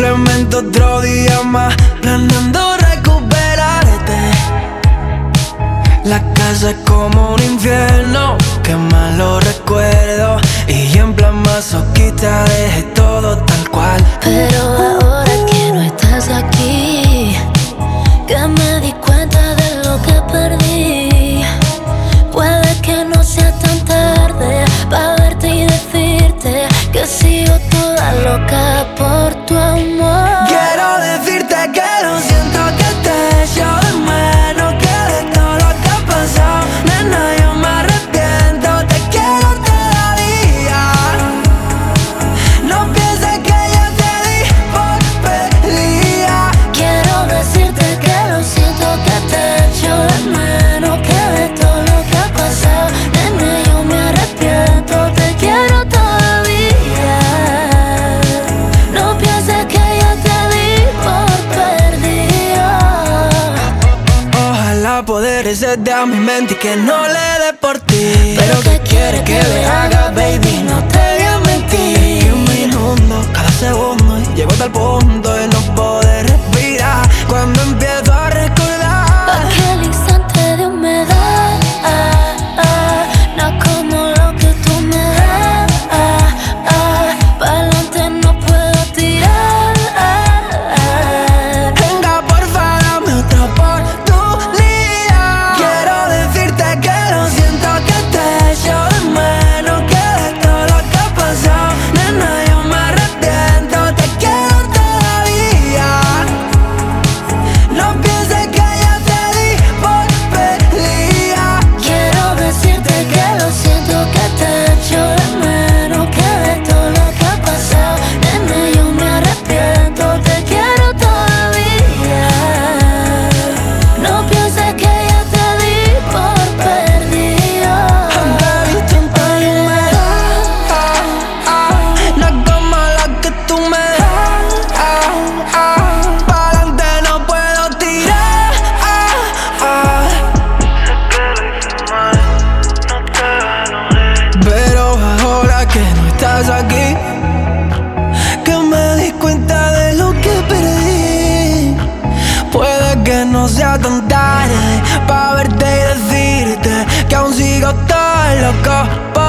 Simplemente otro día más, planeando recuperarte. La casa es como un infierno, qué malos recuerdos. Y en plan masoquista dejé todo tal cual. Pero ahora que no estás aquí, que me di cuenta de lo que perdí, puede que no sea tan tarde para verte y decirte que sigo toda loca por tu amor. Quiero decirte que lo siento, que te echo de menos, que de todo lo que ha pasado, nena, yo me arrepiento. Te quiero todavía. No pienses que yo te di por perdida. Quiero decirte que lo siento, que te echo de menos, que de todo lo que ha pasado, nena, yo me arrepiento. Te quiero todavía. No pienses que yo te di por perdida. Ojalá poder hacerte a mi mente y que no le dé por ti. Pero ¿qué quieres que le haga, baby? No te voy a mentir. Que me inundo cada segundo y llego hasta el punto de no poder respirar. Cuando empiezo a recordar Aquel instante de humedad, no como lo que tú me das. Pa'lante no puedo tirar. venga, porfa, dame otra oportunidad. Quiero decirte que lo siento, que te echo de menos, que de todo lo que ha pasado, nena, yo me arrepiento. Te quiero todavía. No pienses que yo te di por perdida. Quiero decirte que lo siento, que te echo de menos, que de todo lo que ha pasado, nena, yo me arrepiento. Te quiero todavía. No pienses que yo te di por perdida. Baby, siento que me das, no es como la que tú me das. Pa'lante no puedo tirar. Pero ahora que no estás aquí, que me di cuenta de lo que perdí, puede que no sea tan tarde pa' verte y decirte que aún sigo tan loco por